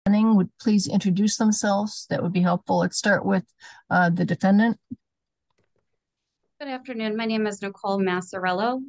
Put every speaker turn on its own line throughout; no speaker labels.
Would please introduce themselves. That would be helpful. Let's start with the defendant.
Good afternoon. My name is Nicole Massarello,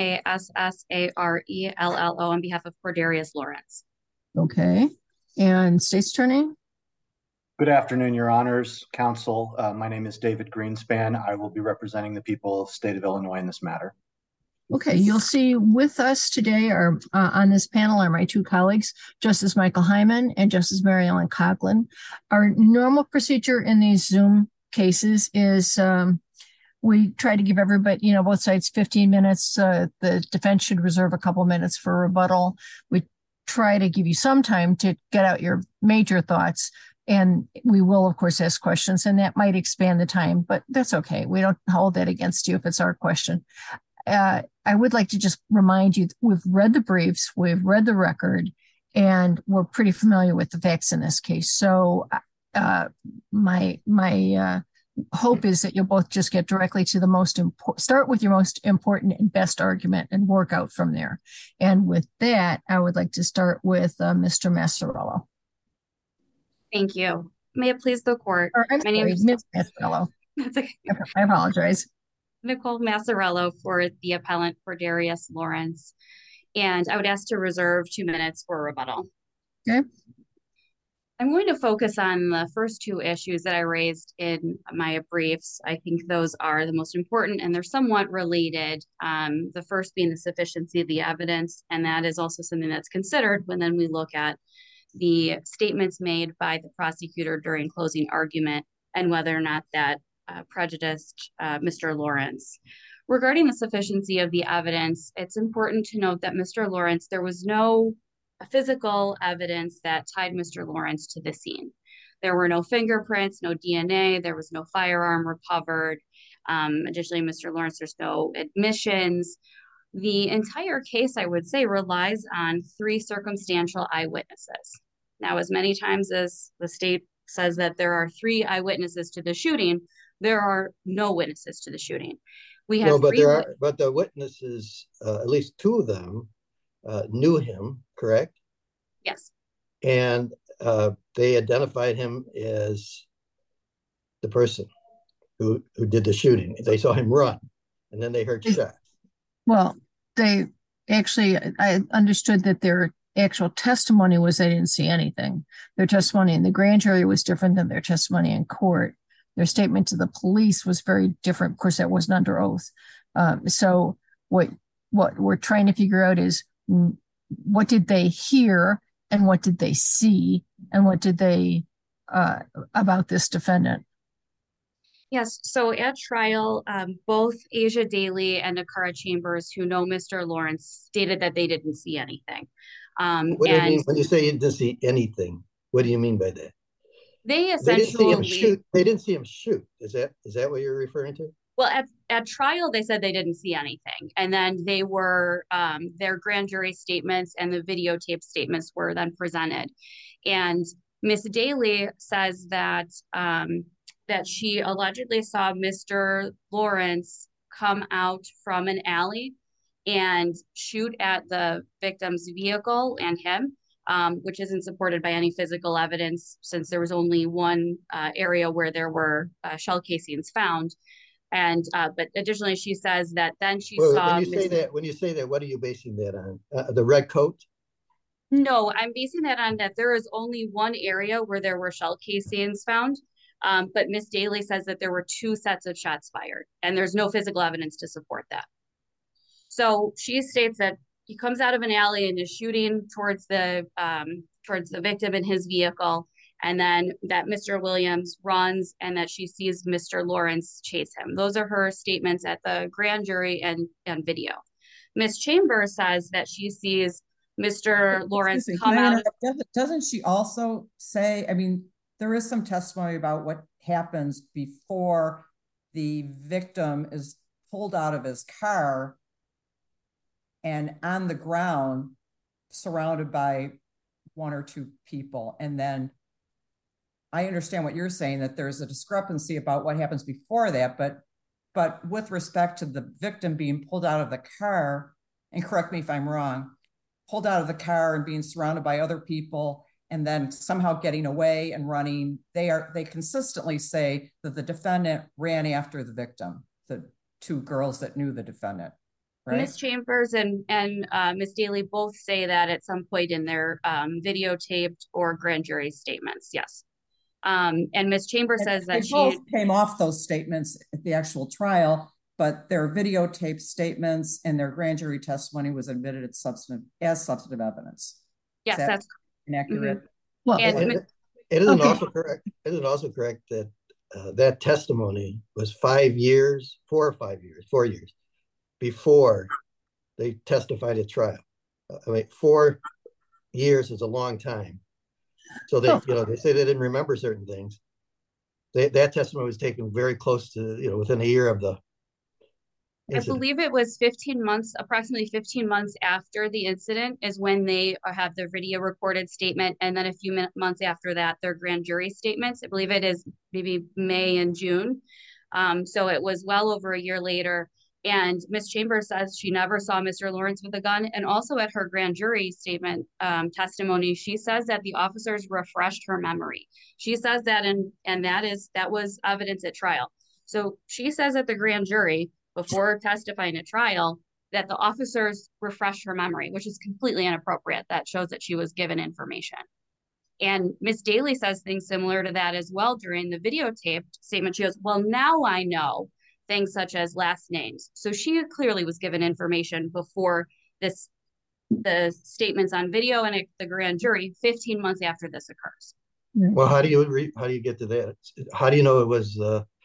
Massarello, on behalf of Cordarius Lawrence.
Okay. And state's attorney?
Good afternoon, Your Honors, Counsel. My name is David Greenspan. I will be representing the people of the state of Illinois in this matter.
Okay, you'll see with us today are on this panel are my two colleagues, Justice Michael Hyman and Justice Mary Ellen Coughlin. Our normal procedure in these Zoom cases is we try to give everybody, both sides 15 minutes. The defense should reserve a couple minutes for rebuttal. We try to give you some time to get out your major thoughts. And we will, of course, ask questions, and that might expand the time, but that's okay. We don't hold that against you if it's our question. I would like to just remind you, we've read the briefs, we've read the record, and we're pretty familiar with the facts in this case. So my hope is that you'll both just get directly to the most important, start with your most important and best argument and work out from there. And with that, I would like to start with Mr. Massarello.
Thank you. May it please the court.
My name is Ms. Massarello.
That's okay.
I apologize.
Nicole Massarello for the appellant Cordarius Lawrence. And I would ask to reserve 2 minutes for rebuttal.
Okay.
I'm going to focus on the first two issues that I raised in my briefs. I think those are the most important and they're somewhat related. The first being the sufficiency of the evidence, and that is also something that's considered when then we look at the statements made by the prosecutor during closing argument and whether or not that prejudiced Mr. Lawrence. Regarding the sufficiency of the evidence, it's important to note that Mr. Lawrence, there was no physical evidence that tied Mr. Lawrence to the scene. There were no fingerprints, no DNA, there was no firearm recovered. Additionally, Mr. Lawrence, there's no admissions. The entire case, I would say, relies on 3 circumstantial eyewitnesses. Now, as many times as the state says that there are 3 eyewitnesses to the shooting, there are no witnesses to the shooting. We have
but the witnesses, at least 2 of them, knew him, correct?
Yes.
And they identified him as the person who did the shooting. They saw him run, and then they heard shots.
Well, I understood that their actual testimony was they didn't see anything. Their testimony in the grand jury was different than their testimony in court. Their statement to the police was very different. Of course, that wasn't under oath. So what we're trying to figure out is what did they hear and what did they see and what did they about this defendant?
Yes. So at trial, both Asia Daly and Nakara Chambers, who know Mr. Lawrence, stated that they didn't see anything.
What do you mean when you say you didn't see anything? What do you mean by that?
They essentially
they didn't see him shoot. Is that what you're referring to?
Well, at trial, they said they didn't see anything. And then they were their grand jury statements and the videotape statements were then presented. And Miss Daly says that that she allegedly saw Mr. Lawrence come out from an alley and shoot at the victim's vehicle and him. Which isn't supported by any physical evidence since there was only one area where there were shell casings found. And but additionally, she says that then she saw.
When you say that, what are you basing that on? The red coat?
No, I'm basing that on that there is only one area where there were shell casings found. But Miss Daly says that there were 2 sets of shots fired, and there's no physical evidence to support that. So she states that he comes out of an alley and is shooting towards the victim in his vehicle, and then that Mr. Williams runs and that she sees Mr. Lawrence chase him. Those are her statements at the grand jury and video. Miss Chambers says that she sees Mr. Lawrence come out.
Doesn't she also say, I mean, there is some testimony about what happens before the victim is pulled out of his car and on the ground surrounded by 1 or 2 people. And then I understand what you're saying, that there's a discrepancy about what happens before that, but with respect to the victim being pulled out of the car, and correct me if I'm wrong, pulled out of the car and being surrounded by other people and then somehow getting away and running. They consistently say that the defendant ran after the victim, the two girls that knew the defendant, right?
Ms. Chambers and Ms. Daly both say that at some point in their videotaped or grand jury statements. Yes. And Ms. Chambers says that
they both came off those statements at the actual trial, but their videotaped statements and their grand jury testimony was admitted as substantive evidence.
Yes, that's
inaccurate.
Well,
it isn't also correct. It is also correct that that testimony was 4 or 5 years, 4 years before they testified at trial. I mean, 4 years is a long time. So they, they say they didn't remember certain things. That testimony was taken very close to, within a year of the incident.
I believe it was 15 months, approximately 15 months after the incident is when they have their video recorded statement. And then a few months after that, their grand jury statements. I believe it is maybe May and June. So it was well over a year later. And Ms. Chambers says she never saw Mr. Lawrence with a gun. And also at her grand jury statement testimony, she says that the officers refreshed her memory. She says that, and that was evidence at trial. So she says at the grand jury, before testifying at trial, that the officers refreshed her memory, which is completely inappropriate. That shows that she was given information. And Ms. Daly says things similar to that as well during the videotaped statement. She goes, well, now I know things such as last names. So she clearly was given information before the statements on video and at the grand jury 15 months after this occurs.
Well, how do you get to that? How do you know it was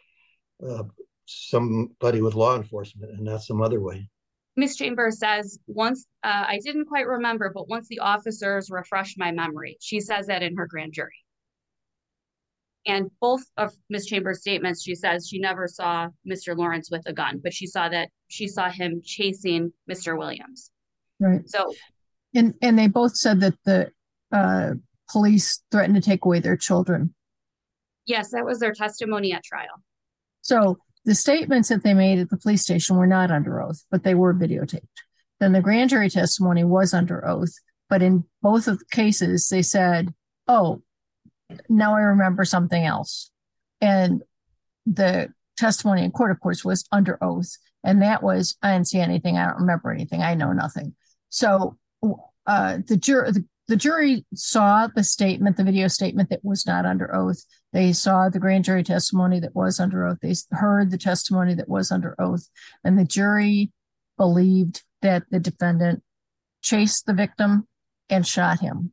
somebody with law enforcement and not some other way?
Ms. Chambers says once, I didn't quite remember, but once the officers refreshed my memory, she says that in her grand jury. And both of Ms. Chambers' statements, she says she never saw Mr. Lawrence with a gun, but she saw him chasing Mr. Williams.
Right.
So,
and they both said that the police threatened to take away their children.
Yes, that was their testimony at trial.
So the statements that they made at the police station were not under oath, but they were videotaped. Then the grand jury testimony was under oath, but in both of the cases, they said, oh, now I remember something else. And the testimony in court, of course, was under oath. And that was, I didn't see anything. I don't remember anything. I know nothing. So the jury saw the statement, the video statement that was not under oath. They saw the grand jury testimony that was under oath. They heard the testimony that was under oath. And the jury believed that the defendant chased the victim and shot him.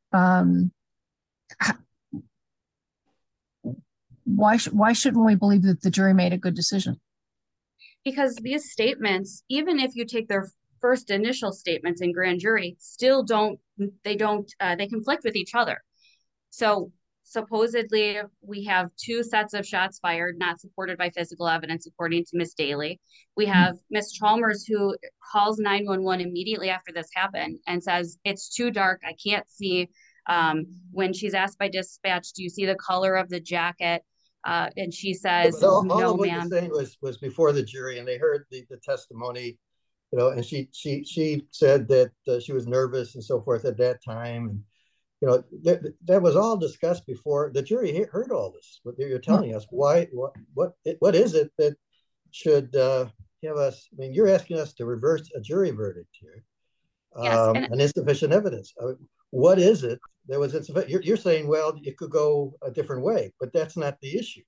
Why shouldn't we believe that the jury made a good decision?
Because these statements, even if you take their first initial statements in grand jury, still they conflict with each other. So supposedly we have 2 sets of shots fired, not supported by physical evidence, according to Ms. Daly. We have Ms. Chalmers, who calls 911 immediately after this happened and says, it's too dark, I can't see. When she's asked by dispatch, do you see the color of the jacket? And she says,
all
no,
of what
ma'am.
you're saying was before the jury, and they heard the testimony, and she said that she was nervous and so forth at that time. And, that was all discussed before the jury heard all this. What you're telling us, what is it that should have us? I mean, you're asking us to reverse a jury verdict here.
Yes,
and insufficient evidence. What is it that was insufficient? You're saying, well, it could go a different way, but that's not the issue.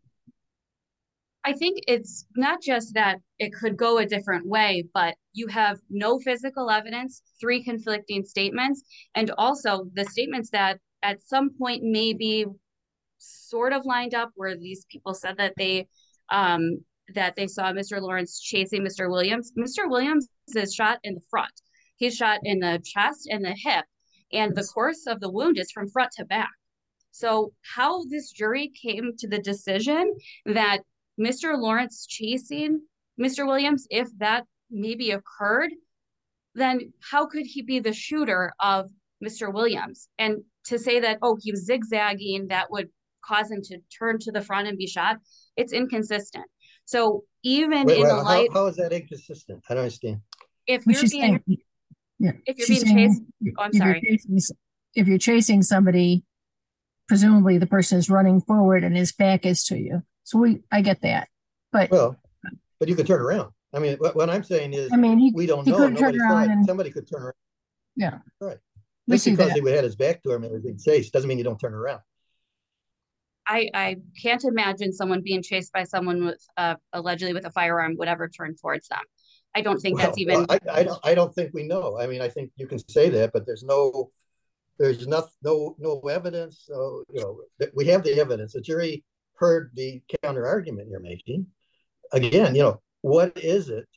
I think it's not just that it could go a different way, but you have no physical evidence, 3 conflicting statements, and also the statements that at some point maybe sort of lined up where these people said that they saw Mr. Lawrence chasing Mr. Williams. Mr. Williams is shot in the front. He's shot in the chest and the hip, and the course of the wound is from front to back. So how this jury came to the decision that Mr. Lawrence chasing Mr. Williams, if that maybe occurred, then how could he be the shooter of Mr. Williams? And to say that, oh, he was zigzagging, that would cause him to turn to the front and be shot, it's inconsistent. So even
how is that inconsistent? I don't understand.
If you're being chased, oh, I'm sorry.
if you're chasing somebody, presumably the person is running forward and his back is to you. So I get that. But
you could turn around. I mean, what I'm saying is, we don't know.
Nobody saw it.
Somebody could turn around.
Yeah.
Right.
We
Just
see
because
that.
he had his back to him and was being chased doesn't mean you don't turn around.
I can't imagine someone being chased by someone with allegedly with a firearm would ever turn towards them. I don't think that's even.
I don't think we know. I mean, I think you can say that, but there's no evidence. We have the evidence. The jury heard the counter argument you're making. Again, what is it?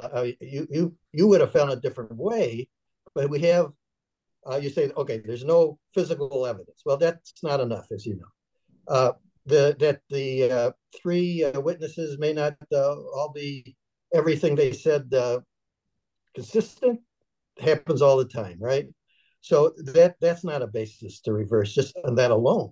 You would have found a different way, but we have. You say, okay, there's no physical evidence. Well, that's not enough, as you know. That the three witnesses may not all be everything they said consistent happens all the time, right? So that's not a basis to reverse just on that alone.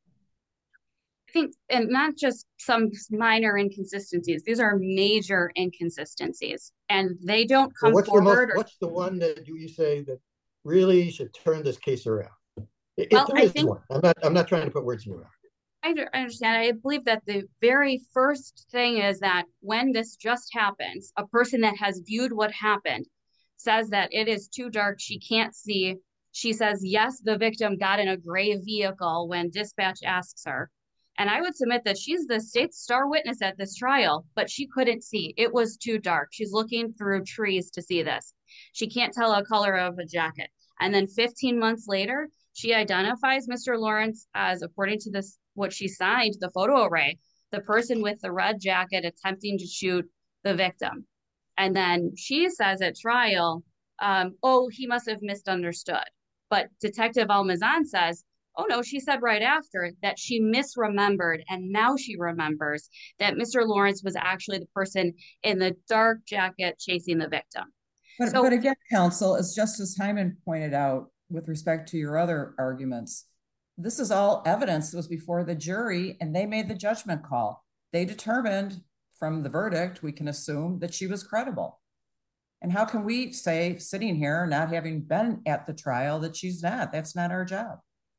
I think, and not just some minor inconsistencies. These are major inconsistencies, and they don't come forward.
What's the one that you say that really should turn this case around?
I think
one. I'm not trying to put words in your mouth.
I understand. I believe that the very first thing is that when this just happens, a person that has viewed what happened says that it is too dark. She can't see. She says, yes, the victim got in a gray vehicle when dispatch asks her. And I would submit that she's the state's star witness at this trial, but she couldn't see. It was too dark. She's looking through trees to see this. She can't tell a color of a jacket. And then 15 months later, she identifies Mr. Lawrence as, according to this, what she signed, the photo array, the person with the red jacket attempting to shoot the victim. And then she says at trial, he must have misunderstood. But Detective Almazan says, oh no, she said right after that she misremembered, and now she remembers that Mr. Lawrence was actually the person in the dark jacket chasing the victim.
But again, counsel, as Justice Hyman pointed out with respect to your other arguments, this is all evidence that was before the jury, and they made the judgment call. They determined from the verdict, we can assume that she was credible. And how can we say, sitting here, not having been at the trial, that she's not? That's not our job.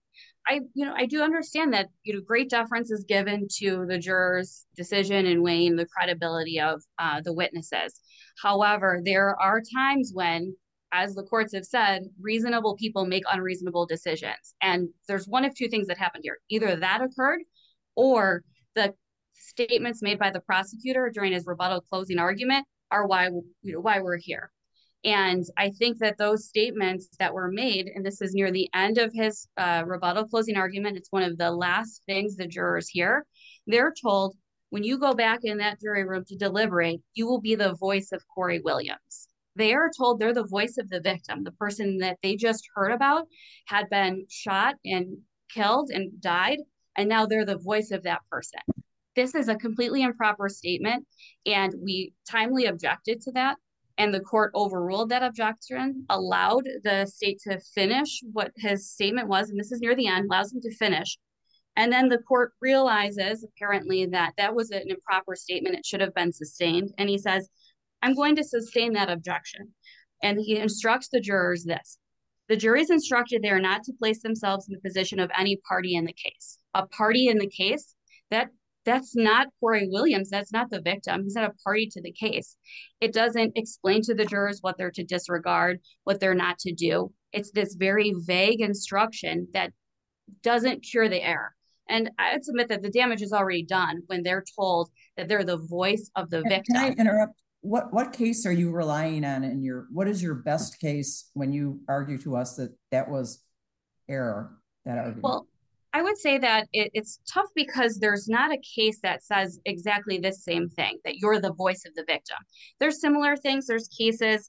I do understand that, great deference is given to the jurors' decision in weighing the credibility of the witnesses. However, there are times when, as the courts have said, reasonable people make unreasonable decisions. And there's one of two things that happened here. Either that occurred, or the statements made by the prosecutor during his rebuttal closing argument are why we're here. And I think that those statements that were made, and this is near the end of his rebuttal closing argument, it's one of the last things the jurors hear. They're told, when you go back in that jury room to deliberate, you will be the voice of Corey Williams. They are told they're the voice of the victim. The person that they just heard about had been shot and killed and died, and now they're the voice of that person. This is a completely improper statement, and we timely objected to that. And the court overruled that objection, allowed the state to finish what his statement was, and this is near the end, allows him to finish. And then the court realizes, apparently, that that was an improper statement. It should have been sustained. And he says, I'm going to sustain that objection. And he instructs the jurors this. The jury is instructed they are not to place themselves in the position of any party in the case. A party in the case, that's not Corey Williams. That's not the victim. He's not a party to the case. It doesn't explain to the jurors what they're to disregard, what they're not to do. It's this very vague instruction that doesn't cure the error. And I would submit that the damage is already done when they're told that they're the voice of the victim.
Can I interrupt? What case are you relying on what is your best case when you argue to us that was error, that argument?
Well, I would say that it's tough because there's not a case that says exactly the same thing, that you're the voice of the victim. There's similar things. There's cases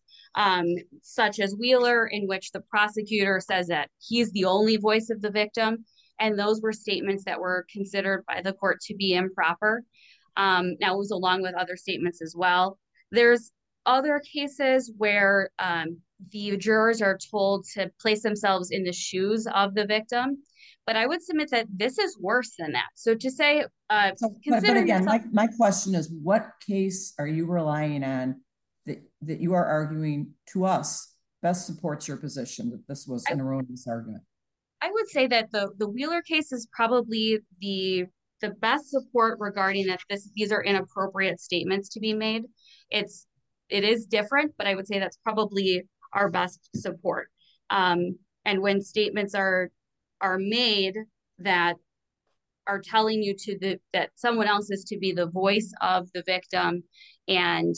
such as Wheeler, in which the prosecutor says that he's the only voice of the victim. And those were statements that were considered by the court to be improper. Now, it was along with other statements as well. There's other cases where the jurors are told to place themselves in the shoes of the victim. But I would submit that this is worse than that. So to say,
but again, my question is, what case are you relying on that you are arguing to us best supports your position that this was an erroneous argument?
I would say that the Wheeler case is probably the best support regarding that these are inappropriate statements to be made. It is different, but I would say that's probably our best support. And when statements are made that are telling you that someone else is to be the voice of the victim, and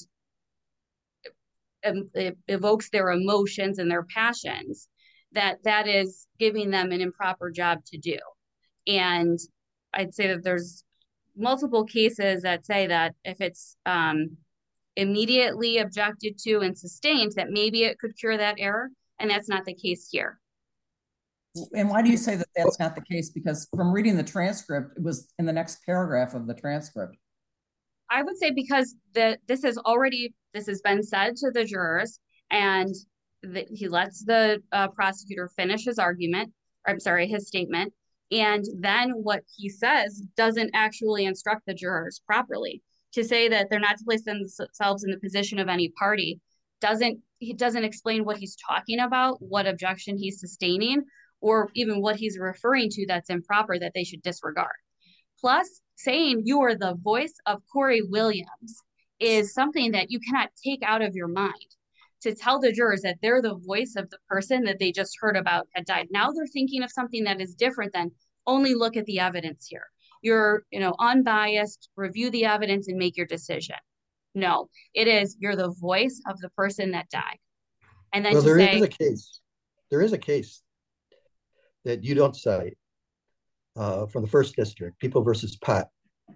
it evokes their emotions and their passions, that is giving them an improper job to do. And I'd say that there's multiple cases that say that if it's immediately objected to and sustained, that maybe it could cure that error, and that's not the case here.
And why do you say that that's not the case? Because from reading the transcript, it was in the next paragraph of the transcript.
I would say because this has been said to the jurors, and he lets the prosecutor finish his his statement, and then what he says doesn't actually instruct the jurors properly. To say that they're not to place themselves in the position of any party he doesn't explain what he's talking about, what objection he's sustaining, or even what he's referring to that's improper that they should disregard. Plus, saying you are the voice of Corey Williams is something that you cannot take out of your mind. To tell the jurors that they're the voice of the person that they just heard about had died. Now they're thinking of something that is different than only look at the evidence here. You're, unbiased, review the evidence and make your decision. No, it is you're the voice of the person that died. And then
there is a case that you don't cite from the First District, People versus Pott,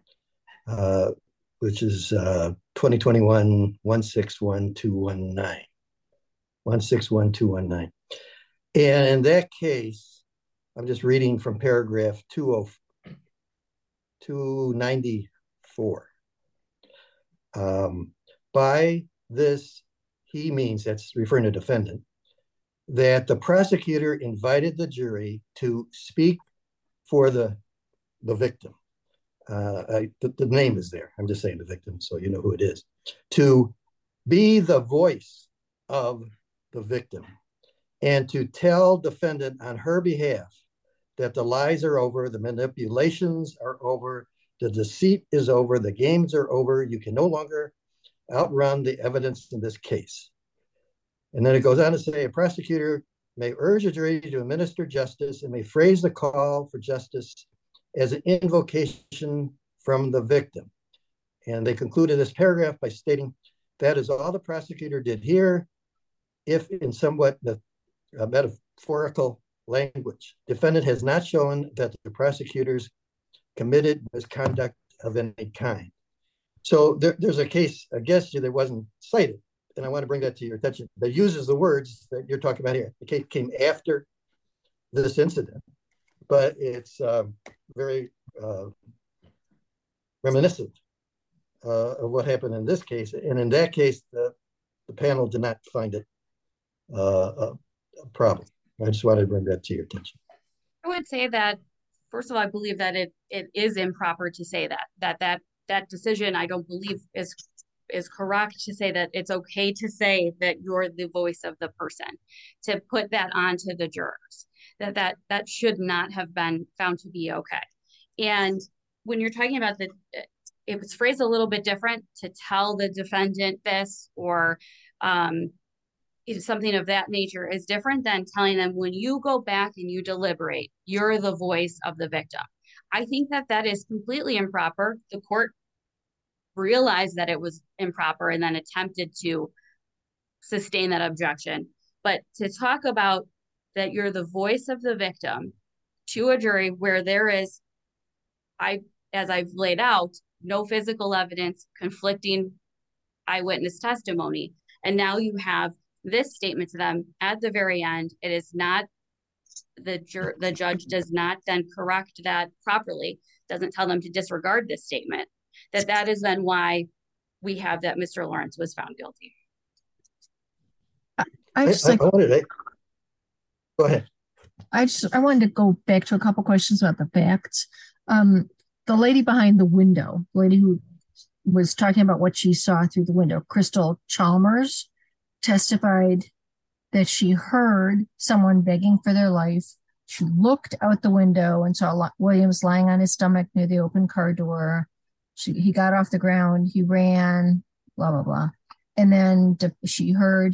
which is 2021 161219. 161219. And in that case, I'm just reading from paragraph 294. By this, he means, that's referring to defendant, that the prosecutor invited the jury to speak for the victim. The name is there. I'm just saying the victim, so you know who it is. To be the voice of the victim and to tell defendant on her behalf that the lies are over, the manipulations are over, the deceit is over, the games are over. You can no longer outrun the evidence in this case. And then it goes on to say a prosecutor may urge a jury to administer justice and may phrase the call for justice as an invocation from the victim. And they concluded this paragraph by stating that is all the prosecutor did here, if in somewhat metaphorical language. Defendant has not shown that the prosecutors committed misconduct of any kind. So there's a case against you that wasn't cited, and I want to bring that to your attention, that uses the words that you're talking about here. The case came after this incident, but it's very reminiscent of what happened in this case. And in that case, the panel did not find it a problem. I just wanted to bring that to your attention.
I would say that, first of all, I believe that it is improper to say that decision, I don't believe is correct to say that it's okay to say that you're the voice of the person, to put that onto the jurors, that should not have been found to be okay. And when you're talking about it was phrased a little bit different, to tell the defendant this or something of that nature is different than telling them when you go back and you deliberate, you're the voice of the victim. I think that is completely improper. The court realized that it was improper and then attempted to sustain that objection. But to talk about that you're the voice of the victim to a jury where there is, as I've laid out, no physical evidence, conflicting eyewitness testimony, and now you have this statement to them at the very end, it is not, the judge does not then correct that properly, doesn't tell them to disregard this statement, that is then why we have that Mr. Lawrence was found guilty.
Go ahead.
I wanted to go back to a couple questions about the facts. The lady behind the window, the lady who was talking about what she saw through the window, Crystal Chalmers, testified that she heard someone begging for their life She looked out the window and saw Williams lying on his stomach near the open car door. He got off the ground. He ran, blah, blah, blah. And then she heard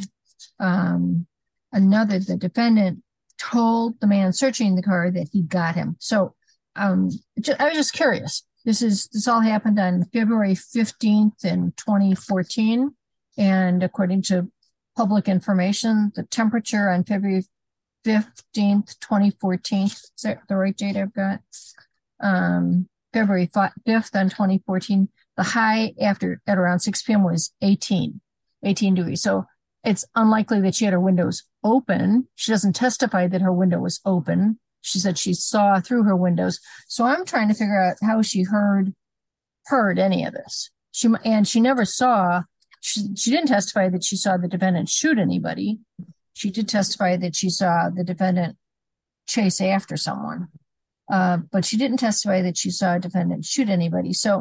the defendant told the man searching the car that he got him. So I was just curious. This all happened on February 15th in 2014. And according to public information, the temperature on February 15th, 2014, is that the right date I've got? February 5th on 2014, the high at around 6 p.m. was 18 degrees. So it's unlikely that she had her windows open. She doesn't testify that her window was open. She said she saw through her windows. So I'm trying to figure out how she heard any of this. She never saw, she didn't testify that she saw the defendant shoot anybody. She did testify that she saw the defendant chase after someone. But she didn't testify that she saw a defendant shoot anybody. So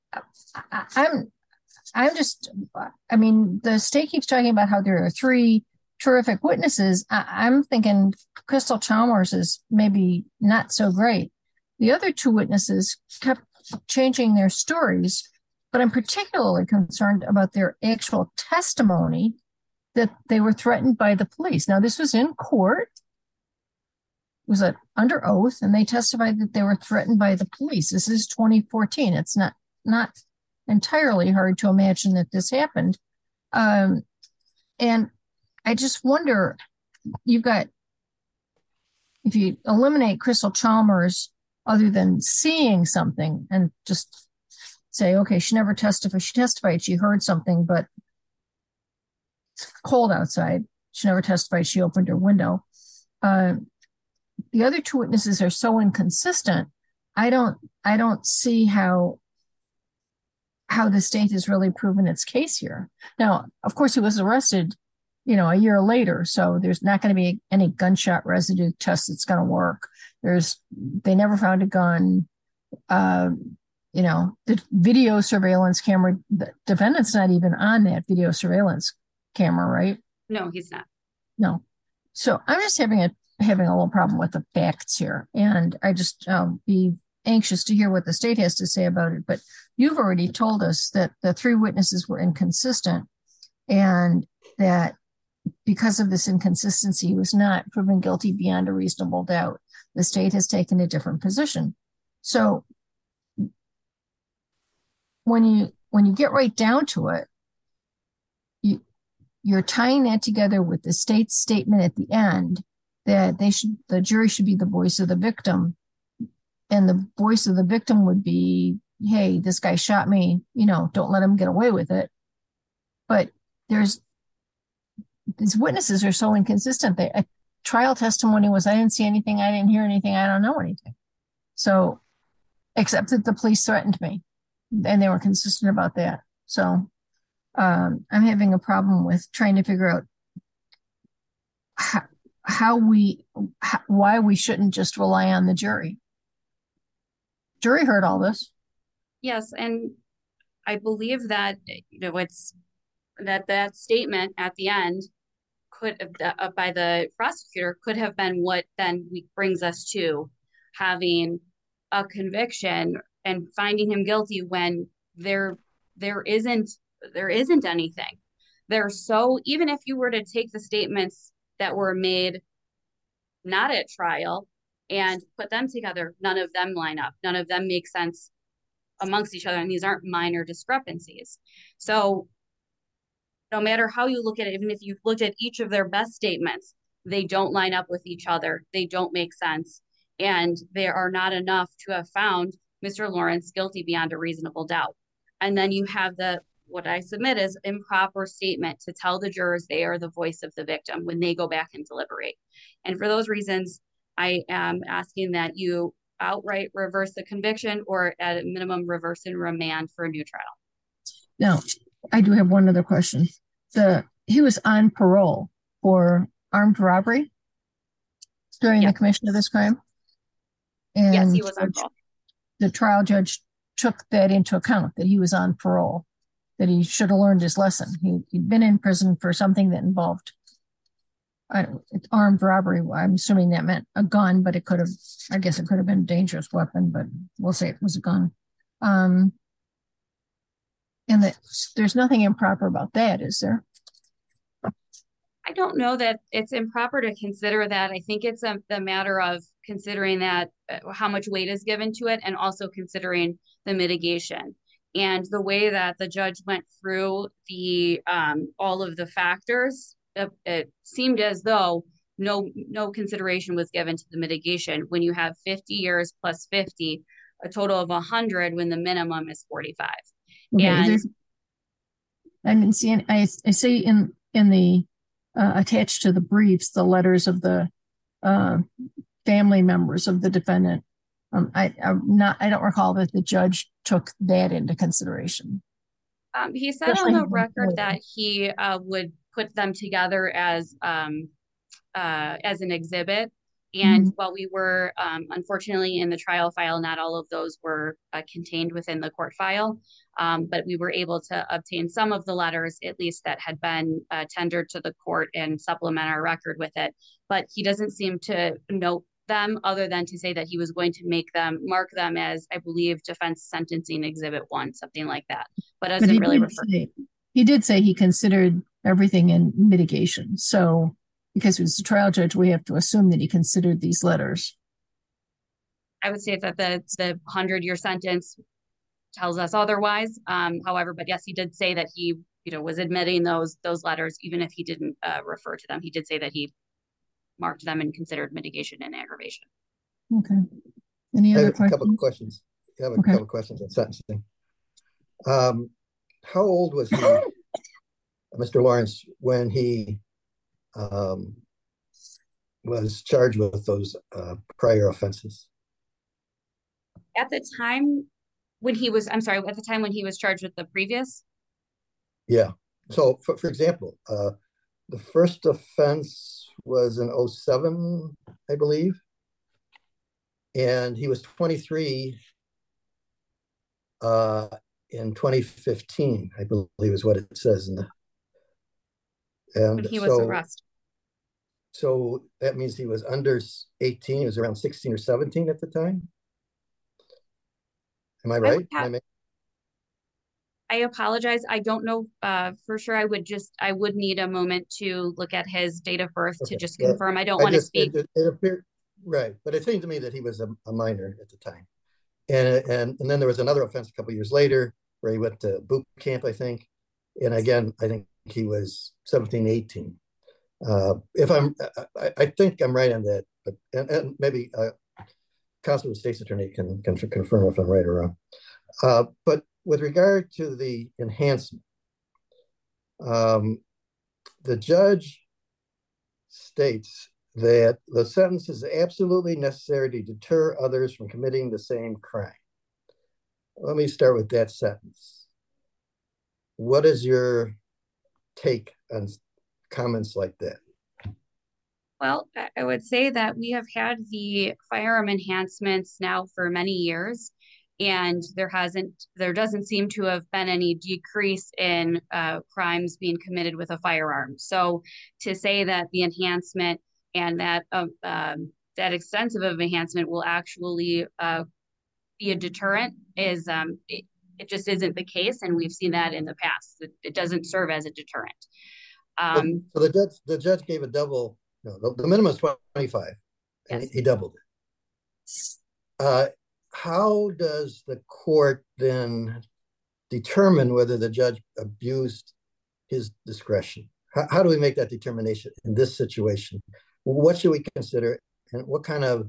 the state keeps talking about how there are 3 terrific witnesses. I'm thinking Crystal Chalmers is maybe not so great. The other 2 witnesses kept changing their stories, but I'm particularly concerned about their actual testimony that they were threatened by the police. Now, this was in court. It was under oath, and they testified that they were threatened by the police. This is 2014. It's not entirely hard to imagine that this happened. And I just wonder, if you eliminate Crystal Chalmers, other than seeing something and just say, okay, she never testified. She testified she heard something, but it's cold outside. She never testified she opened her window. The other 2 witnesses are so inconsistent. I don't see how the state has really proven its case here. Now, of course, he was arrested, a year later, so there's not going to be any gunshot residue test that's going to work. They never found a gun. The video surveillance camera, the defendant's not even on that video surveillance camera, right?
No, he's not.
No. So I'm just having a little problem with the facts here. And I just be anxious to hear what the state has to say about it. But you've already told us that the 3 witnesses were inconsistent, and that because of this inconsistency, he was not proven guilty beyond a reasonable doubt. The state has taken a different position. So when you get right down to it, you're tying that together with the state's statement at the end that the jury should be the voice of the victim. And the voice of the victim would be, hey, this guy shot me, don't let him get away with it. But these witnesses are so inconsistent. A trial testimony was, I didn't see anything, I didn't hear anything, I don't know anything. So, except that the police threatened me, and they were consistent about that. So, I'm having a problem with trying to figure out why we shouldn't just rely on the jury. Jury heard all this.
Yes, and I believe that it's that statement at the end could have, by the prosecutor, could have been what then brings us to having a conviction and finding him guilty when there isn't anything. Even if you were to take the statements that were made not at trial and put them together, none of them line up. None of them make sense amongst each other, and these aren't minor discrepancies. So no matter how you look at it, even if you've looked at each of their best statements, they don't line up with each other. They don't make sense. And they are not enough to have found Mr. Lawrence guilty beyond a reasonable doubt. And then you have what I submit is improper statement to tell the jurors they are the voice of the victim when they go back and deliberate. And for those reasons, I am asking that you outright reverse the conviction, or at a minimum reverse and remand for a new trial.
Now, I do have one other question. He was on parole for armed robbery during the commission of this crime. And
yes, he was on parole.
The trial judge took that into account, that he was on parole, that he should have learned his lesson. He'd been in prison for something that involved armed robbery. I'm assuming that meant a gun, but I guess it could have been a dangerous weapon, but we'll say it was a gun. And that there's nothing improper about that, is there?
I don't know that it's improper to consider that. I think it's the matter of considering that how much weight is given to it, and also considering the mitigation. And the way that the judge went through the all of the factors, it seemed as though no consideration was given to the mitigation. When you have 50 years plus 50, a total of 100, when the minimum is 45.
Okay,
and
I didn't see. I see in the attached to the briefs the letters of the family members of the defendant. I don't recall that the judge took that into consideration.
He said on the record that he would put them together as an exhibit. And while we were, unfortunately, in the trial file, not all of those were contained within the court file, but we were able to obtain some of the letters, at least that had been tendered to the court, and supplement our record with it. But he doesn't seem to note them, other than to say that he was going to mark them as, I believe, defense sentencing exhibit 1, something like that. But doesn't really refer.
He did say he considered everything in mitigation. So because he was a trial judge, we have to assume that he considered these letters.
I would say that the 100-year sentence tells us otherwise. However, but yes, he did say that he, was admitting those letters, even if he didn't refer to them. He did say that he marked them and considered mitigation and aggravation.
Okay. Any other questions?
A couple of questions. I have a couple of questions on sentencing. How old was he, Mr. Lawrence, when he was charged with those prior offenses?
At the time when he was charged with the previous?
Yeah. So, for example, the first offense was in 2007, I believe. And he was 23 in 2015, I believe is what it says in the. And
when he was arrested.
So that means he was under 18. He was around 16 or 17 at the time. Am I right?
I apologize. I don't know for sure. I would need a moment to look at his date of birth to just confirm. I don't want to speak.
It appeared, right. But it seemed to me that he was a minor at the time. And then there was another offense a couple of years later where he went to boot camp, I think. And again, I think he was 17, 18. I think I'm right on that, but and maybe Counsel to the State's Attorney can confirm if I'm right or wrong. But with regard to the enhancement, the judge states that the sentence is absolutely necessary to deter others from committing the same crime. Let me start with that sentence. What is your take on comments like that?
Well, I would say that we have had the firearm enhancements now for many years, and there doesn't seem to have been any decrease in crimes being committed with a firearm. So to say that the enhancement and that extensive of enhancement will actually be a deterrent is it just isn't the case, and we've seen that in the past. It doesn't serve as a deterrent.
So the judge gave a double. No, the minimum is 25, and yes. He doubled it. How does the court then determine whether the judge abused his discretion? How do we make that determination in this situation? What should we consider, and what kind of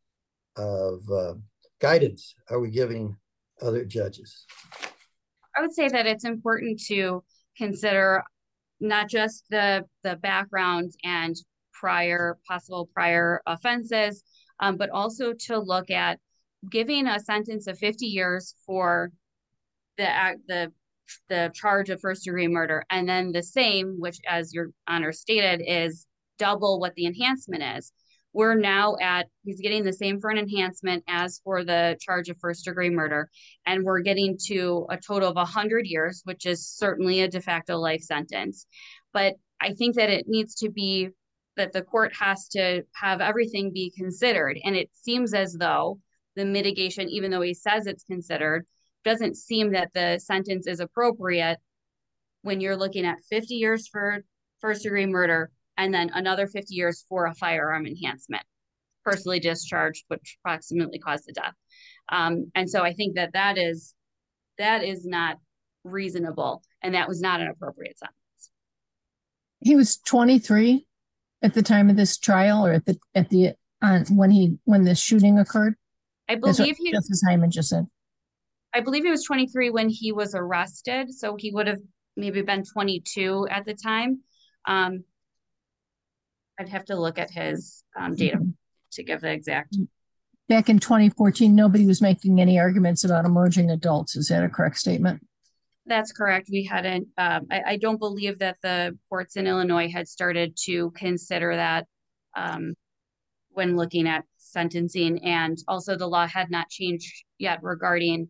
guidance are we giving other judges?
I would say that it's important to consider not just the background and possible prior offenses, but also to look at giving a sentence of 50 years for the charge of first-degree murder, and then the same, which, as Your Honor stated, is double what the enhancement is. We're now he's getting the same for an enhancement as for the charge of first-degree murder, and we're getting to a total of 100 years, which is certainly a de facto life sentence. But I think that it needs to be that the court has to have everything be considered. And it seems as though the mitigation, even though he says it's considered, doesn't seem that the sentence is appropriate when you're looking at 50 years for first-degree murder and then another 50 years for a firearm enhancement, personally discharged, which approximately caused the death. And so I think that is not reasonable, and that was not an appropriate sentence.
He was 23 at the time of this trial, or when the shooting occurred.
I believe
Justice Hyman just said.
I believe he was 23 when he was arrested, so he would have maybe been 22 at the time. I'd have to look at his data to give the exact.
Back in 2014, nobody was making any arguments about emerging adults. Is that a correct statement?
That's correct. We hadn't, I don't believe that the courts in Illinois had started to consider that when looking at sentencing, and also the law had not changed yet regarding,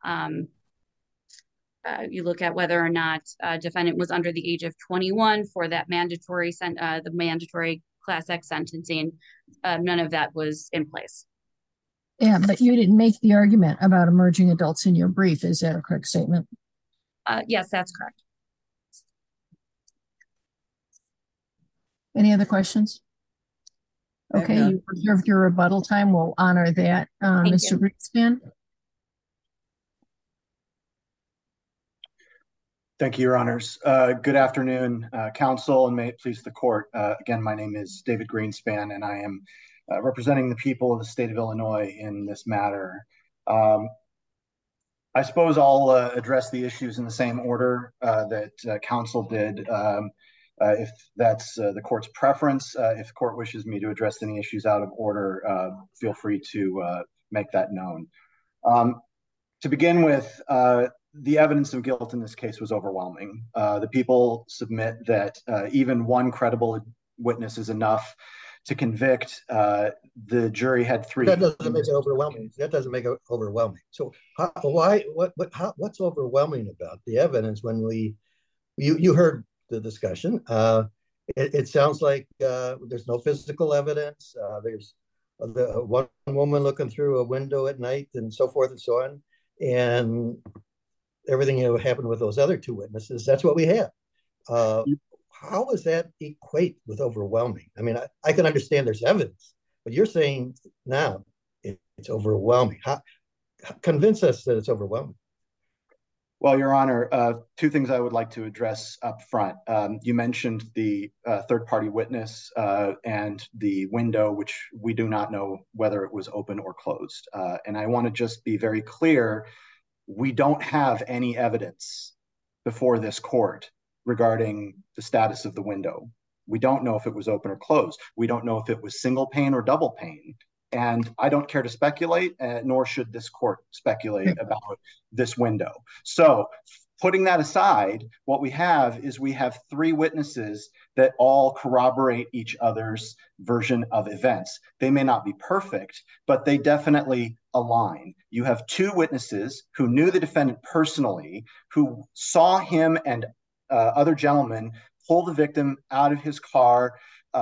you look at whether or not a defendant was under the age of 21 for that the mandatory Class X sentencing. None of that was in place.
Yeah, but you didn't make the argument about emerging adults in your brief. Is that a correct statement?
Yes, that's correct.
Any other questions? Okay, you reserved your rebuttal time. We'll honor that. Mr. Greenspan?
Thank you, Your Honors. Good afternoon, counsel, and may it please the court. Again, my name is David Greenspan, and I am representing the people of the state of Illinois in this matter. I suppose I'll address the issues in the same order that counsel did, if that's the court's preference. If the court wishes me to address any issues out of order, feel free to make that known. To begin with, the evidence of guilt in this case was overwhelming. The people submit that even one credible witness is enough to convict. The jury had three.
That doesn't make it overwhelming. That doesn't make it overwhelming. So what's overwhelming about the evidence when you heard the discussion? It sounds like there's no physical evidence. There's one woman looking through a window at night and so forth and so on. And everything that happened with those other two witnesses, that's what we have. How does that equate with overwhelming? I mean, I can understand there's evidence, but you're saying now it's overwhelming. Convince us that it's overwhelming.
Well, Your Honor, two things I would like to address up front. You mentioned the third-party witness and the window, which we do not know whether it was open or closed. And I want to just be very clear, we don't have any evidence before this court regarding the status of the window. We don't know if it was open or closed. We don't know if it was single pane or double pane. And I don't care to speculate, nor should this court speculate about this window. So putting that aside, what we have three witnesses that all corroborate each other's version of events. They may not be perfect, but they definitely align. You have two witnesses who knew the defendant personally, who saw him and other gentlemen pull the victim out of his car,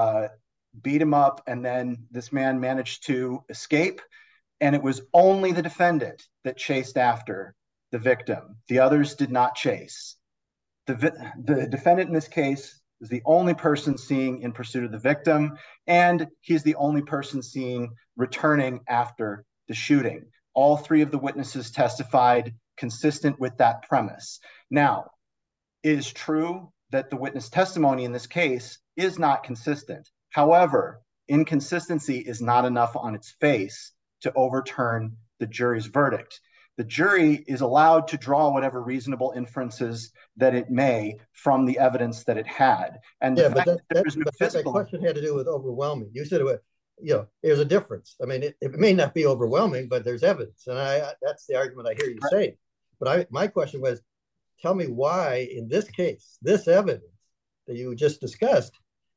beat him up, and then this man managed to escape. And it was only the defendant that chased after the victim. The others did not chase. The defendant in this case is the only person seen in pursuit of the victim, and he's the only person seen returning after the shooting. All three of the witnesses testified consistent with that premise. Now, it is true that the witness testimony in this case is not consistent. However, inconsistency is not enough on its face to overturn the jury's verdict. The jury is allowed to draw whatever reasonable inferences that it may from the evidence that it had. And
that question had to do with overwhelming. You said there's a difference. I mean, it may not be overwhelming, but there's evidence, and that's the argument I hear you say. But my question was, tell me why in this case, this evidence that you just discussed,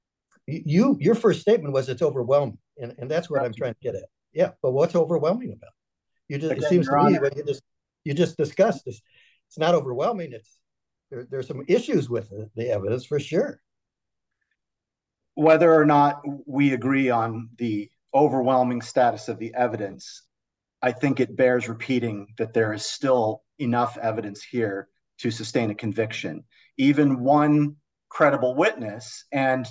your first statement was it's overwhelming, and that's what I'm trying to get at. Yeah, but what's overwhelming about it? It seems to me what you just discussed is it's not overwhelming. There's some issues with the evidence for sure.
Whether or not we agree on the overwhelming status of the evidence, I think it bears repeating that there is still enough evidence here to sustain a conviction. Even one credible witness, and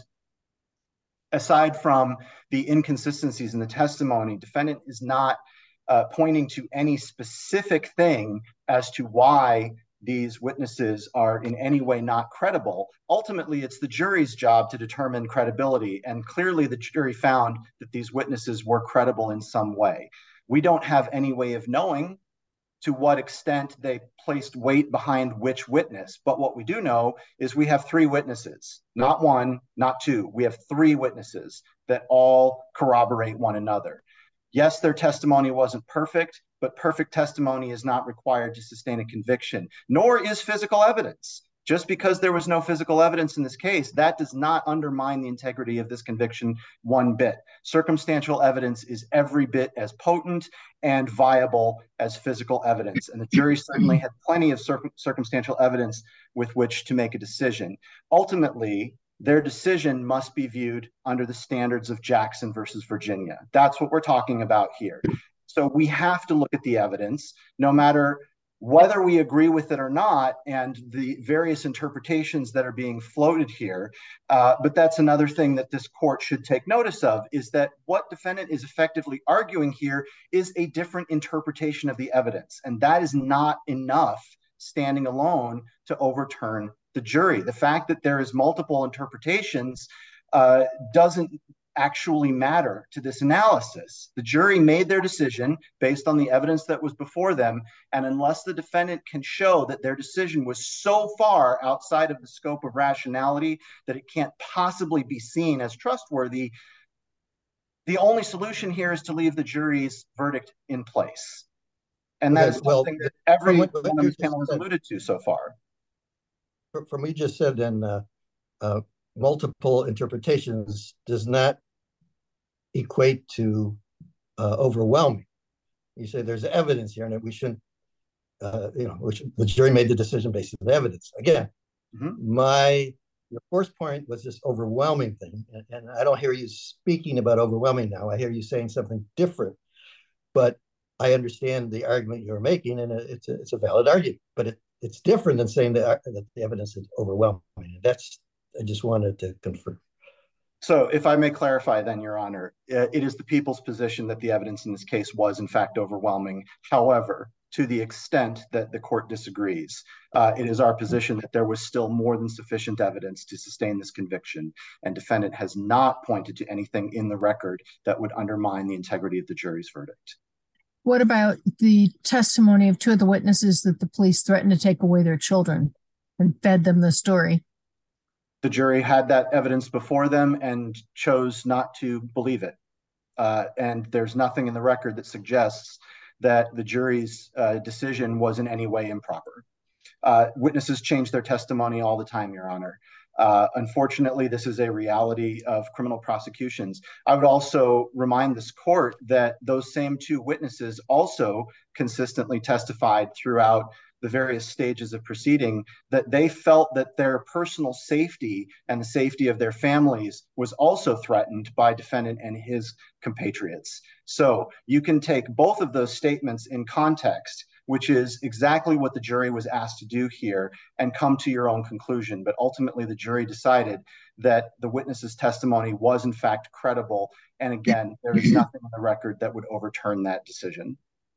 aside from the inconsistencies in the testimony, defendant is not pointing to any specific thing as to why these witnesses are in any way not credible. Ultimately, it's the jury's job to determine credibility, and clearly the jury found that these witnesses were credible in some way. We don't have any way of knowing to what extent they placed weight behind which witness. But what we do know is we have three witnesses, not one, not two. We have three witnesses that all corroborate one another. Yes, their testimony wasn't perfect, but perfect testimony is not required to sustain a conviction, nor is physical evidence. Just because there was no physical evidence in this case, that does not undermine the integrity of this conviction one bit. Circumstantial evidence is every bit as potent and viable as physical evidence. And the jury certainly had plenty of circumstantial evidence with which to make a decision. Ultimately, their decision must be viewed under the standards of Jackson versus Virginia. That's what we're talking about here. So we have to look at the evidence, no matter whether we agree with it or not, and the various interpretations that are being floated here. But that's another thing that this court should take notice of, is that what defendant is effectively arguing here is a different interpretation of the evidence. And that is not enough standing alone to overturn the jury. The fact that there is multiple interpretations doesn't actually matter to this analysis. The jury made their decision based on the evidence that was before them, and unless the defendant can show that their decision was so far outside of the scope of rationality that it can't possibly be seen as trustworthy, the only solution here is to leave the jury's verdict in place. And that's something that every one of these panel has alluded to so far.
From what you just said, then multiple interpretations does not equate to overwhelming. You say there's evidence here and that we shouldn't, which the jury made the decision based on the evidence. Again, your first point was this overwhelming thing, and I don't hear you speaking about overwhelming now. I hear you saying something different, but I understand the argument you're making, and it's a valid argument, but it's different than saying that the evidence is overwhelming. I just wanted to confirm.
So if I may clarify then, Your Honor, it is the people's position that the evidence in this case was in fact overwhelming. However, to the extent that the court disagrees, it is our position that there was still more than sufficient evidence to sustain this conviction, and defendant has not pointed to anything in the record that would undermine the integrity of the jury's verdict.
What about the testimony of two of the witnesses that the police threatened to take away their children and fed them the story?
The jury had that evidence before them and chose not to believe it. And there's nothing in the record that suggests that the jury's decision was in any way improper. Witnesses change their testimony all the time, Your Honor. Unfortunately, this is a reality of criminal prosecutions. I would also remind this court that those same two witnesses also consistently testified throughout the various stages of proceeding that they felt that their personal safety and the safety of their families was also threatened by defendant and his compatriots. So you can take both of those statements in context, which is exactly what the jury was asked to do here, and come to your own conclusion. But ultimately, the jury decided that the witness's testimony was in fact credible. And again, there is nothing on the record that would overturn that decision.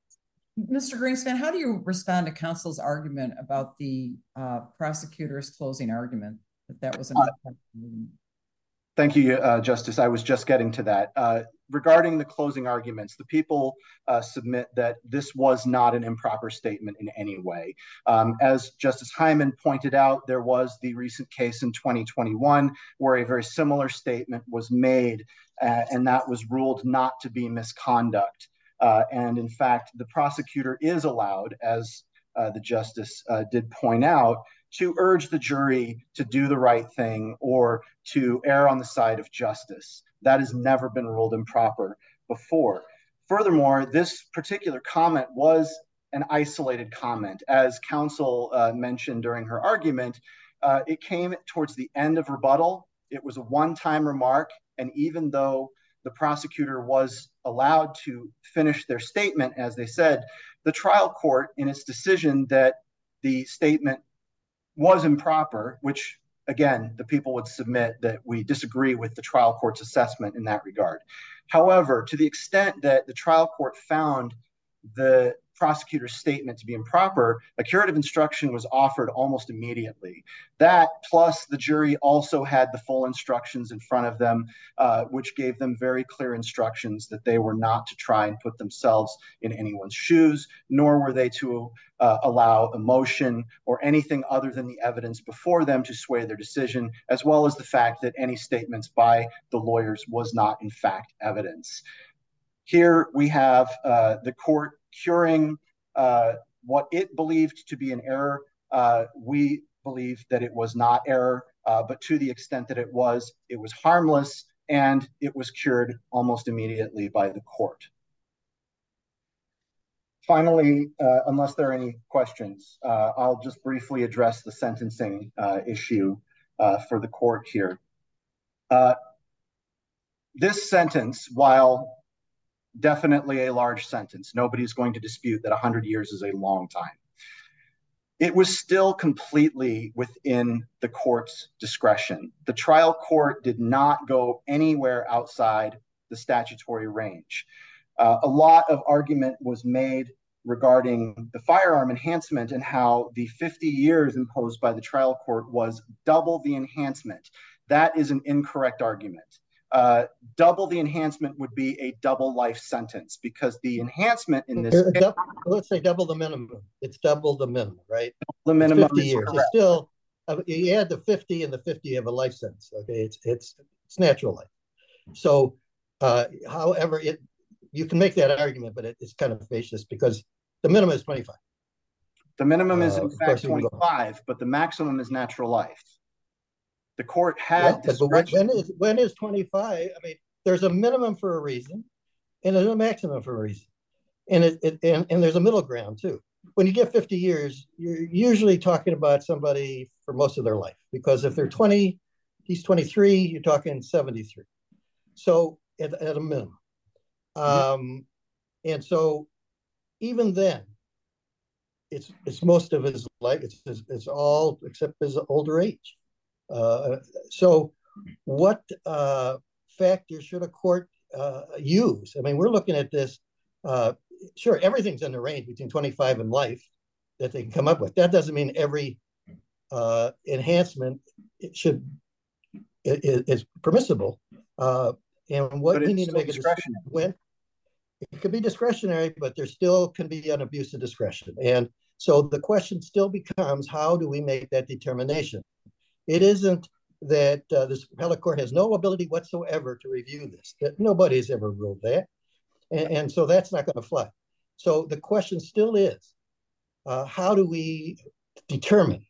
Mr. Greenspan, how do you respond to counsel's argument about the prosecutor's closing argument that was an
Thank you, Justice. I was just getting to that. Regarding the closing arguments, the people submit that this was not an improper statement in any way. As Justice Hyman pointed out, there was the recent case in 2021 where a very similar statement was made, and that was ruled not to be misconduct. And in fact, the prosecutor is allowed, as the justice did point out, to urge the jury to do the right thing or to err on the side of justice. That has never been ruled improper before. Furthermore, this particular comment was an isolated comment. As counsel mentioned during her argument, it came towards the end of rebuttal, It was a one-time remark, and even though the prosecutor was allowed to finish their statement, as they said, the trial court, in its decision that the statement was improper, which again, the people would submit that we disagree with the trial court's assessment in that regard. However, to the extent that the trial court found the prosecutor's statement to be improper, a curative instruction was offered almost immediately. That, plus the jury also had the full instructions in front of them, which gave them very clear instructions that they were not to try and put themselves in anyone's shoes, nor were they to allow emotion or anything other than the evidence before them to sway their decision, as well as the fact that any statements by the lawyers was not in fact evidence. Here we have the court curing what it believed to be an error. We believe that it was not error, but to the extent that it was harmless, and it was cured almost immediately by the court. Finally, unless there are any questions, I'll just briefly address the sentencing issue for the court here. This sentence, while definitely a large sentence, nobody's going to dispute that 100 years is a long time, it was still completely within the court's discretion. The trial court did not go anywhere outside the statutory range. A lot of argument was made regarding the firearm enhancement and how the 50 years imposed by the trial court was double the enhancement. That is an incorrect argument. Double the enhancement would be a double life sentence, because the enhancement in this case,
let's say double the minimum. It's double the minimum, right?
The minimum
it's 50 years. Correct. It's still, you add the 50 and the 50 of a life sentence. Okay, it's natural life. So, however, you can make that argument, but it's kind of fallacious because the minimum is 25.
The minimum is in fact 25, but the maximum is natural life. The court had discretion.
But when is 25? I mean, there's a minimum for a reason, and there's a maximum for a reason, and there's a middle ground too. When you get 50 years, you're usually talking about somebody for most of their life, because if they're 20, he's 23, you're talking 73. So at a minimum, and so even then, it's most of his life. It's all except his older age. So what factors should a court use? I mean, we're looking at this, sure, everything's in the range between 25 and life that they can come up with. That doesn't mean every enhancement is permissible. And what we need to make a decision when it could be discretionary, but there still can be an abuse of discretion. And so the question still becomes, how do we make that determination? It isn't that this appellate court has no ability whatsoever to review this, that nobody's ever ruled that. And so that's not going to fly. So the question still is, how do we determine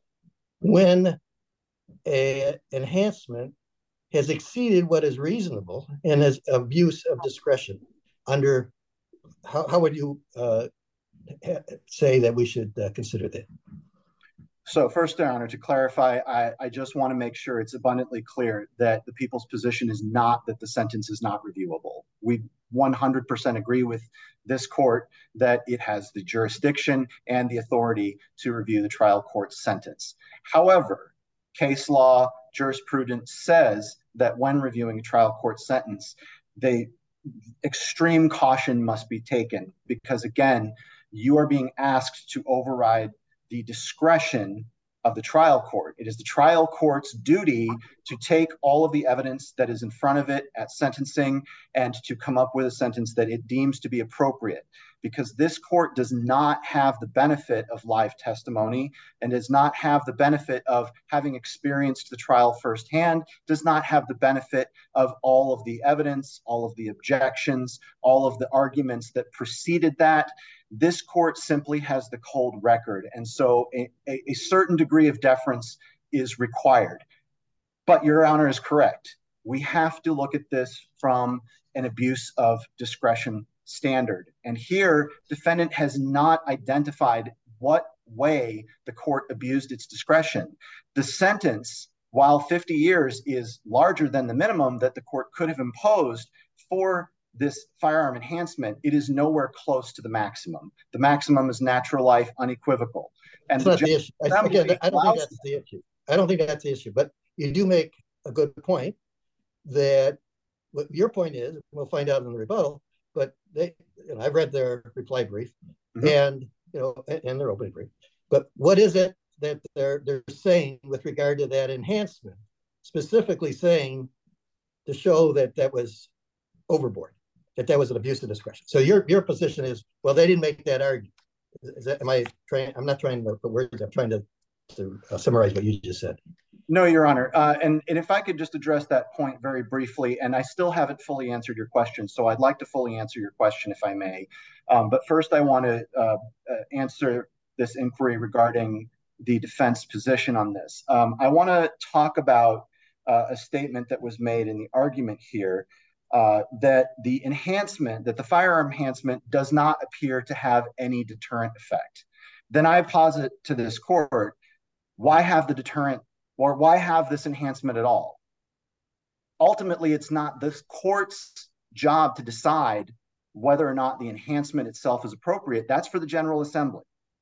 when an enhancement has exceeded what is reasonable and is abuse of discretion? Under how would you say that we should consider that?
So first, Your Honor, to clarify, I just want to make sure it's abundantly clear that the people's position is not that the sentence is not reviewable. We 100% agree with this court that it has the jurisdiction and the authority to review the trial court's sentence. However, case law jurisprudence says that when reviewing a trial court sentence, extreme caution must be taken, because again, you are being asked to override the discretion of the trial court. It is the trial court's duty to take all of the evidence that is in front of it at sentencing and to come up with a sentence that it deems to be appropriate, because this court does not have the benefit of live testimony and does not have the benefit of having experienced the trial firsthand, does not have the benefit of all of the evidence, all of the objections, all of the arguments that preceded that. This court simply has the cold record. And so a certain degree of deference is required. But Your Honor is correct. We have to look at this from an abuse of discretion standard. And here, defendant has not identified what way the court abused its discretion. The sentence while 50 years is larger than the minimum that the court could have imposed for this firearm enhancement, it is nowhere close to the maximum. The maximum is natural life, unequivocal. And
that's not the issue. Again, I don't think that's the issue. I don't think that's the issue. But you do make a good point that what your point is, we'll find out in the rebuttal, but I've read their reply brief and their opening brief. But what is it that they're saying with regard to that enhancement, specifically saying to show that that was overboard, that was an abuse of discretion? So your position is, well, they didn't make that argument. I'm not trying to put words, I'm trying to summarize what you just said.
No, Your Honor. And if I could just address that point very briefly, and I still haven't fully answered your question, so I'd like to fully answer your question if I may. But first, I want to answer this inquiry regarding the defense position on this. I want to talk about a statement that was made in the argument here that the firearm enhancement does not appear to have any deterrent effect. Then I posit to this court, why have the deterrent, or why have this enhancement at all? Ultimately, it's not this court's job to decide whether or not the enhancement itself is appropriate. That's for the General Assembly.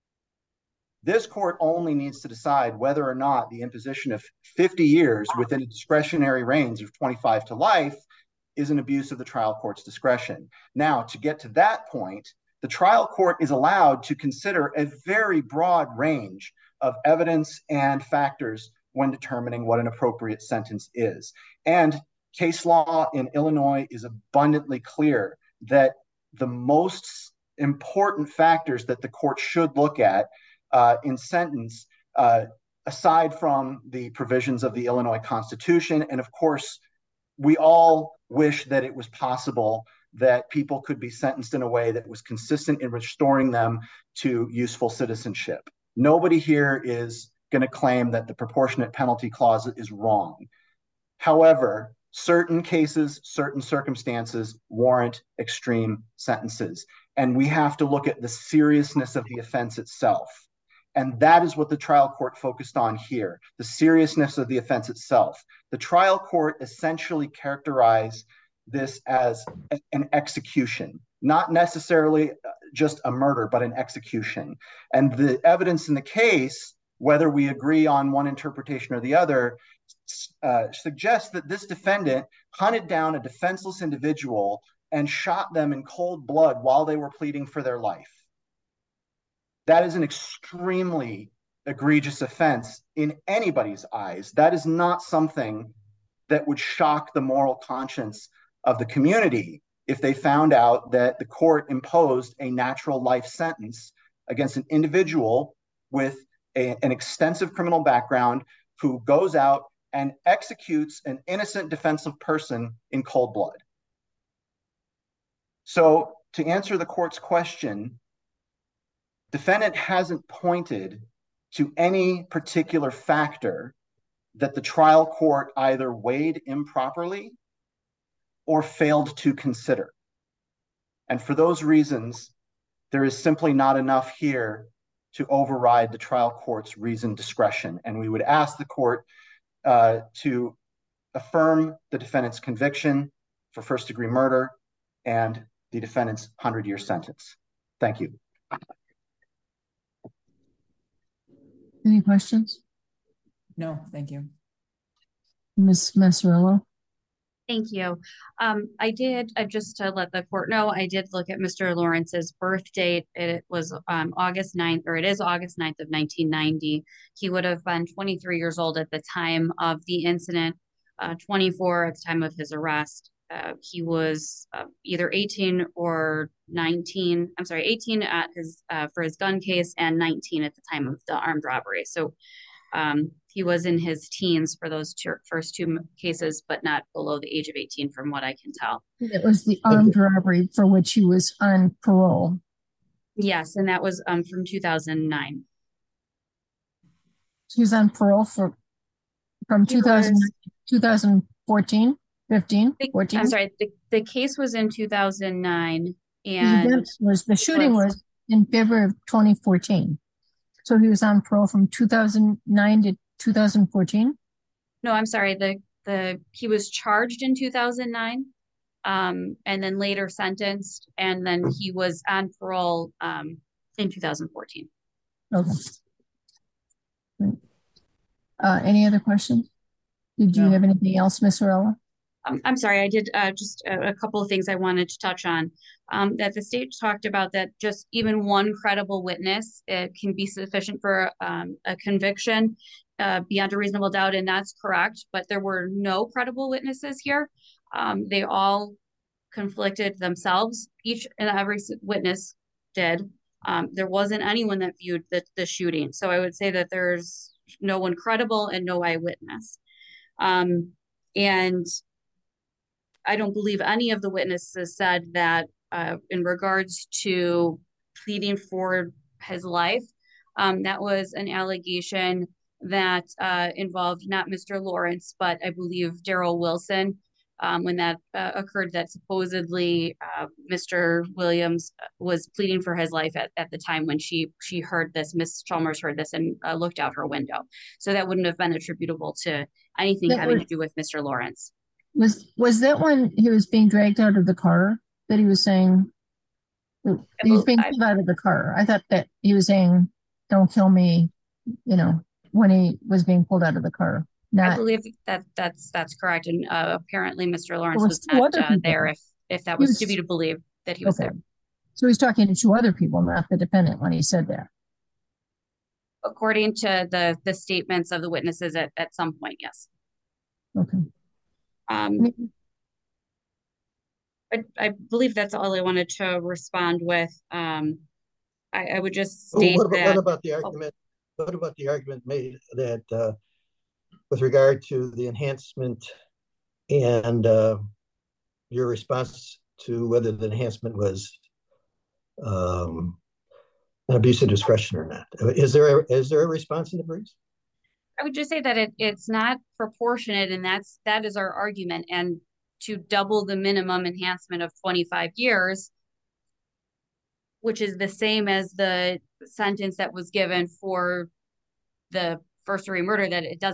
This court only needs to decide whether or not the imposition of 50 years within a discretionary range of 25 to life is an abuse of the trial court's discretion. Now, to get to that point, the trial court is allowed to consider a very broad range of evidence and factors when determining what an appropriate sentence is. And case law in Illinois is abundantly clear that the most important factors that the court should look at in sentence, aside from the provisions of the Illinois Constitution, and of course, we all wish that it was possible that people could be sentenced in a way that was consistent in restoring them to useful citizenship. Nobody here is going to claim that the proportionate penalty clause is wrong. However, certain cases, certain circumstances warrant extreme sentences. And we have to look at the seriousness of the offense itself. And that is what the trial court focused on here, the seriousness of the offense itself. The trial court essentially characterized this as an execution, not necessarily just a murder, but an execution. And the evidence in the case, whether we agree on one interpretation or the other, suggests that this defendant hunted down a defenseless individual and shot them in cold blood while they were pleading for their life. That is an extremely egregious offense in anybody's eyes. That is not something that would shock the moral conscience of the community if they found out that the court imposed a natural life sentence against an individual with an extensive criminal background who goes out and executes an innocent defensive person in cold blood. So to answer the court's question, defendant hasn't pointed to any particular factor that the trial court either weighed improperly or failed to consider. And for those reasons, there is simply not enough here to override the trial court's reasoned discretion. And we would ask the court to affirm the defendant's conviction for first-degree murder and the defendant's 100-year sentence. Thank you.
Any questions?
No, thank you.
Ms. Massarello?
Thank you. Just to let the court know, I did look at Mr. Lawrence's birth date. It was August 9th, or it is August 9th of 1990. He would have been 23 years old at the time of the incident, 24 at the time of his arrest. He was either 18 or 19, 18 at his for his gun case and 19 at the time of the armed robbery. So he was in his teens for those first two cases, but not below the age of 18 from what I can tell.
It was the armed robbery for which he was on parole.
Yes, and that was from 2009.
He was on parole from 2014, 15, 14?
I'm sorry, the case was in 2009. And
the shooting was in February of 2014. So he was on parole from 2009 to 2014?
No, I'm sorry. He was charged in 2009, and then later sentenced, and then he was on parole in 2014.
Okay. Any other questions? Did you have anything else, Ms. Orella?
I'm sorry, I did just a couple of things I wanted to touch on. That the state talked about that just even one credible witness can be sufficient for a conviction beyond a reasonable doubt, and that's correct. But there were no credible witnesses here. They all conflicted themselves. Each and every witness did. There wasn't anyone that viewed the shooting. So I would say that there's no one credible and no eyewitness. And I don't believe any of the witnesses said that in regards to pleading for his life, that was an allegation that involved not Mr. Lawrence, but I believe Daryl Wilson. When that occurred, that supposedly Mr. Williams was pleading for his life at the time when she heard this, Miss Chalmers heard this and looked out her window. So that wouldn't have been attributable to anything having to do with Mr. Lawrence.
Was that when he was being dragged out of the car that he was saying he was being pulled out of the car? I thought that he was saying, "Don't kill me," when he was being pulled out of the car.
I believe that's correct, and apparently Mr. Lawrence was not there. If that was to be to believe that he was there.
So he's talking to two other people, not the defendant, when he said that.
According to the statements of the witnesses at some point, yes.
Okay.
I believe that's all I wanted to respond with. I would just state that.
What about the argument? What about the argument made that with regard to the enhancement and your response to whether the enhancement was an abuse of discretion or not? Is there a response in the briefs?
I would just say that it's not proportionate, and that is our argument. And to double the minimum enhancement of 25 years, which is the same as the sentence that was given for the first-degree murder,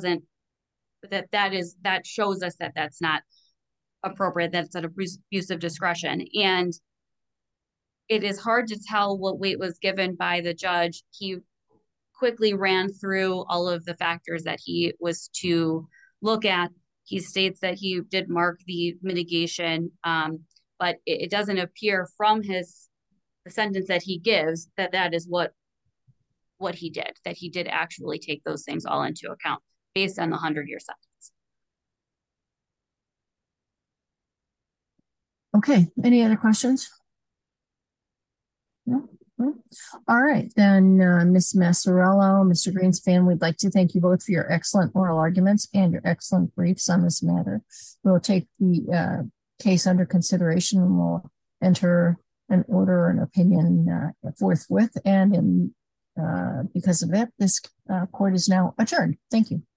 that shows us that that's not appropriate. That's an abuse of discretion, and it is hard to tell what weight was given by the judge. He quickly ran through all of the factors that he was to look at. He states that he did mark the mitigation, but it doesn't appear from the sentence that he gives that is what he did, that he did actually take those things all into account based on the 100-year sentence.
Okay, any other questions? No? All right, then Ms. Massarello, Mr. Greenspan, we'd like to thank you both for your excellent oral arguments and your excellent briefs on this matter. We'll take the case under consideration and we'll enter an order and opinion forthwith. And because of that, this court is now adjourned. Thank you.